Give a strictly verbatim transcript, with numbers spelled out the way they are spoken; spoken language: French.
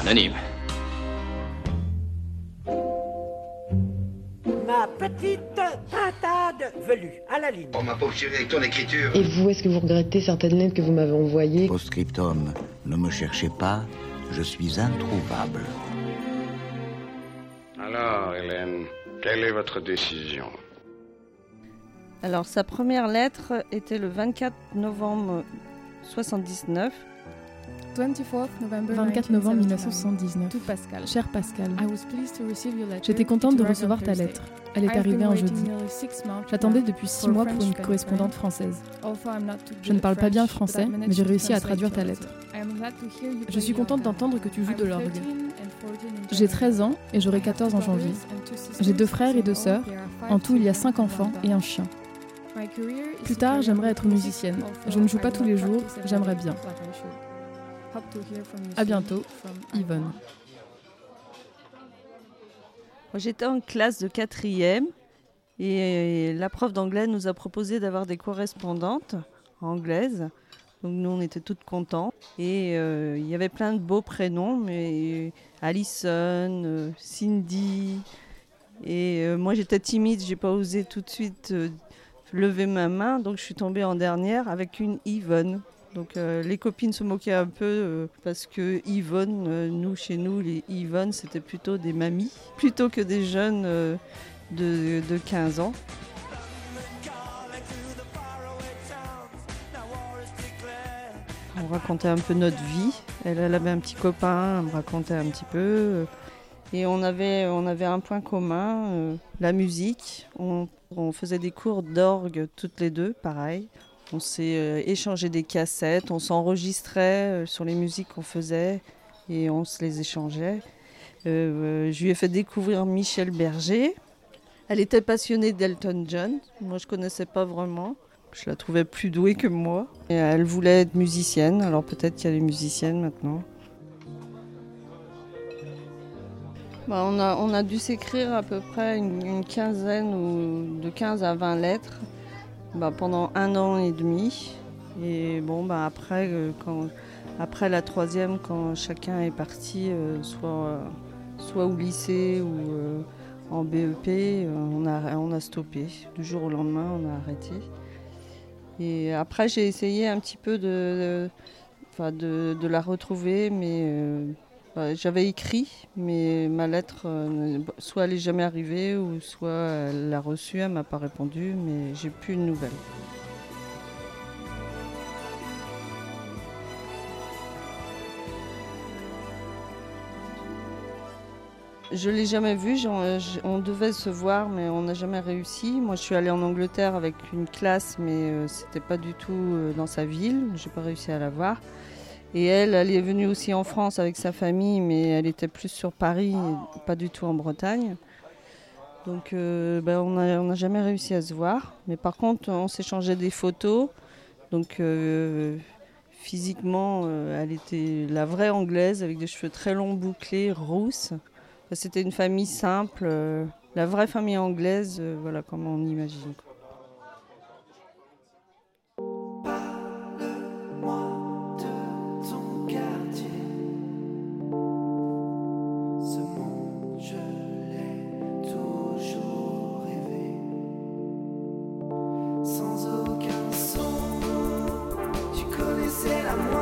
Anonyme. Ma petite pintade velue, à la ligne. Oh ma pauvre chérie, avec ton écriture. Et vous, est-ce que vous regrettez certaines lettres que vous m'avez envoyées ? Post-scriptum, ne me cherchez pas, je suis introuvable. Alors, Hélène, quelle est votre décision ? Alors, sa première lettre était le vingt-quatre novembre soixante-dix-neuf. vingt-quatre novembre mille neuf cent soixante-dix-neuf. Pascal. Cher Pascal, J'étais j'étais contente de recevoir ta lettre. Elle est arrivée un jeudi. J'attendais depuis six mois pour une correspondante française. Je ne parle pas bien français, mais j'ai réussi à traduire ta lettre. Je suis contente d'entendre que tu joues de l'orgue. J'ai treize ans et j'aurai quatorze en janvier. J'ai deux frères et deux sœurs. En tout, il y a cinq enfants et un chien. Plus tard, j'aimerais être musicienne. Je ne joue pas tous les jours, j'aimerais bien. À bientôt, Yvonne. J'étais en classe de quatrième et la prof d'anglais nous a proposé d'avoir des correspondantes anglaises. Donc nous, on était toutes contentes. Et euh, il y avait plein de beaux prénoms, mais Alison, euh, Cindy. Et euh, moi, j'étais timide, j'ai pas osé tout de suite euh, lever ma main. Donc je suis tombée en dernière avec une Yvonne. Donc euh, les copines se moquaient un peu euh, parce que Yvonne, euh, nous, chez nous, les Yvonne, c'était plutôt des mamies, plutôt que des jeunes euh, de, de quinze ans. On racontait un peu notre vie. Elle, elle avait un petit copain, elle me racontait un petit peu. Et on avait, on avait un point commun, euh, la musique. On, on faisait des cours d'orgue toutes les deux, pareil. On s'est euh, échangé des cassettes, on s'enregistrait euh, sur les musiques qu'on faisait et on se les échangeait. Euh, euh, je lui ai fait découvrir Michel Berger. Elle était passionnée d'Elton John. Moi, je ne connaissais pas vraiment. Je la trouvais plus douée que moi. Et elle voulait être musicienne, alors peut-être qu'il y a des musiciennes maintenant. Bah, on a, on a dû s'écrire à peu près une, une quinzaine ou de quinze à vingt lettres. Bah, pendant un an et demi. Et bon, bah, après, euh, quand, après la troisième, quand chacun est parti, euh, soit, euh, soit au lycée ou euh, en B E P, euh, on, a, on a stoppé. Du jour au lendemain, on a arrêté. Et après, j'ai essayé un petit peu de, de, de, de la retrouver, mais euh, bah, j'avais écrit, mais ma lettre, euh, soit elle n'est jamais arrivée, ou soit elle l'a reçue, elle ne m'a pas répondu, mais j'ai plus de nouvelles. Je ne l'ai jamais vue, on devait se voir, mais on n'a jamais réussi. Moi, je suis allée en Angleterre avec une classe, mais euh, ce n'était pas du tout euh, dans sa ville. Je n'ai pas réussi à la voir. Et elle, elle est venue aussi en France avec sa famille, mais elle était plus sur Paris, pas du tout en Bretagne. Donc euh, ben, on n'a on n'a jamais réussi à se voir. Mais par contre, on s'échangeait des photos. Donc euh, physiquement, euh, elle était la vraie anglaise, avec des cheveux très longs, bouclés, rousses. Enfin, c'était une famille simple, euh, la vraie famille anglaise, euh, voilà comme on imagine. C'est la